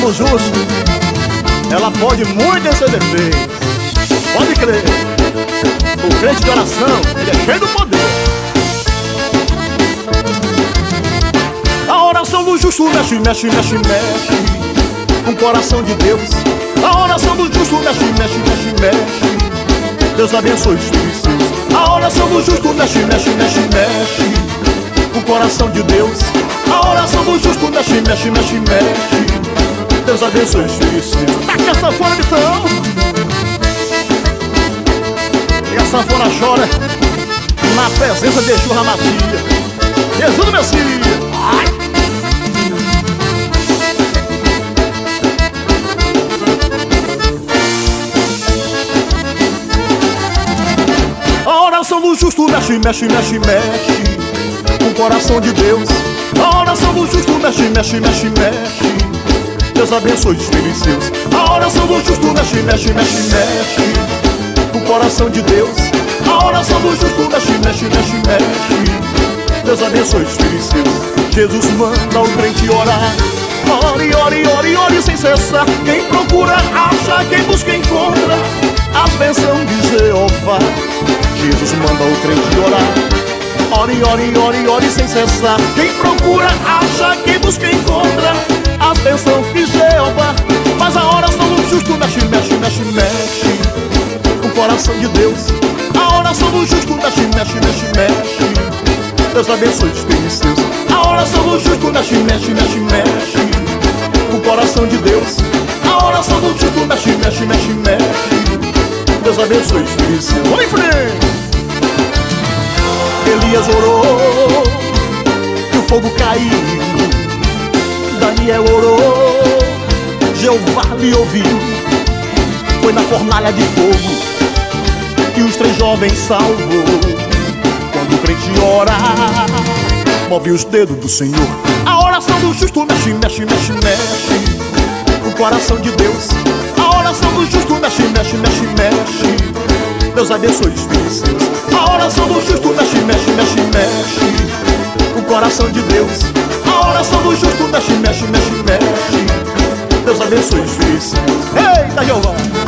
do justo, ela pode muito em seu defeito. Pode crer, o crente de oração, ele é cheio do poder. A oração do justo mexe, mexe, mexe, mexe com o coração de Deus. A oração do justo mexe, mexe, mexe, mexe. Deus abençoe os filhos seus. A oração do justo mexe, mexe, mexe, mexe com o coração de Deus. A oração do justo mexe, mexe, mexe, mexe. Deus abençoe os filhos seus. Taca a sanfona então. E a sanfona chora na presença de Exu Ramatia. Jesus do Messias. Ai! A oração do justo mexe, mexe, mexe, mexe com o coração de Deus. A oração do justo mexe, mexe, mexe, mexe. Deus abençoe os filhos seus. A oração do justo mexe, mexe, mexe, mexe com o coração de Deus. A oração do justo mexe, mexe, mexe, mexe. Deus abençoe os filhos seus. Jesus manda o crente orar. Ore, ore, ore, ore sem cessar. Quem procura acha, quem busca encontra as bênçãos de Jeová. Jesus manda o crente orar. Ore, ore, ore, ore sem cessar. Quem procura acha, quem busca encontra as bênçãos de Jeová. Mas a oração do justo mexe, mexe, mexe, mexe com o coração de Deus. A oração do justo mexe, mexe, mexe, mexe. Deus abençoe os filhos seus. A oração do justo mexe, mexe, mexe, mexe com o coração de Deus. A oração do justo mexe, mexe, mexe, mexe. Deus abençoe os filhos seus. Vamos em frente. Elias orou e o fogo caiu. Daniel orou, Jeová lhe ouviu. Foi na fornalha de fogo que os 3 jovens salvou. Quando o crente ora, move os dedos do Senhor. A oração do justo mexe, mexe, mexe, mexe o coração de Deus. A oração do justo mexe, mexe, mexe, mexe. Deus abençoe os filhos seus. A oração do justo mexe, mexe, mexe, mexe o coração de Deus. A oração do justo mexe, mexe, mexe, mexe. Deus abençoe os filhos seus. Eita, Jeová!